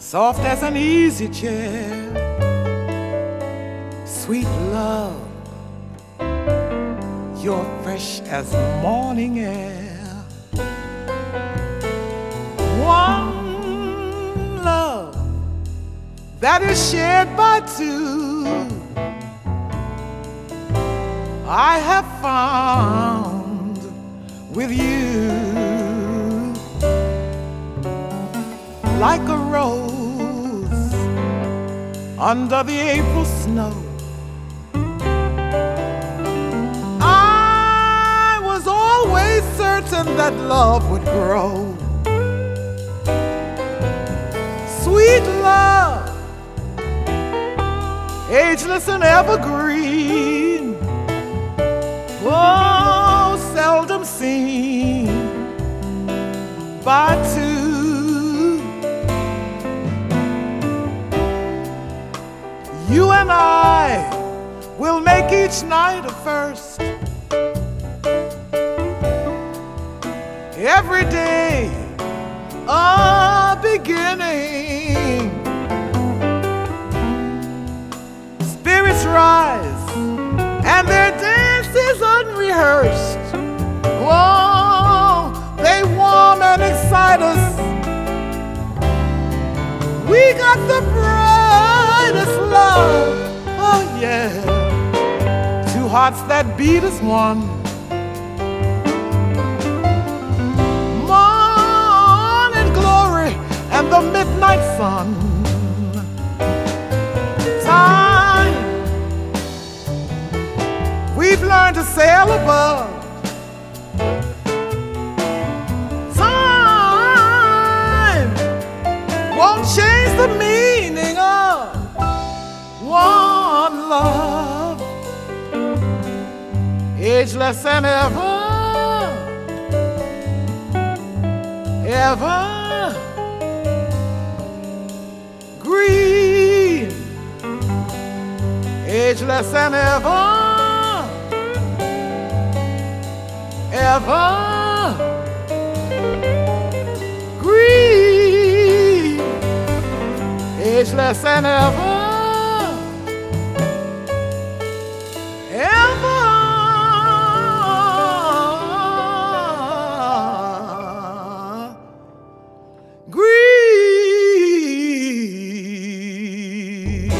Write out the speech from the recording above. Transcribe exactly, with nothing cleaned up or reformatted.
soft as an easy chair. Sweet love, you're fresh as morning air. One love that is shared by two, I have found with you. Like a rose under the April snow, I was always certain that love would grow. Sweet love, ageless and evergreen, oh, seldom seen by two. You and I will make each night a first, every day a beginning. Spirits rise and their dance is unrehearsed. Oh, they warm and excite us. We got the brightest love, oh yeah. Two hearts that beat as one. Morning glory and the midnight sun. Time, we've learned to sail above. Time won't change the meaning of one love, ageless and ever, ever green, ageless and ever, ever green, ageless and ever. Green.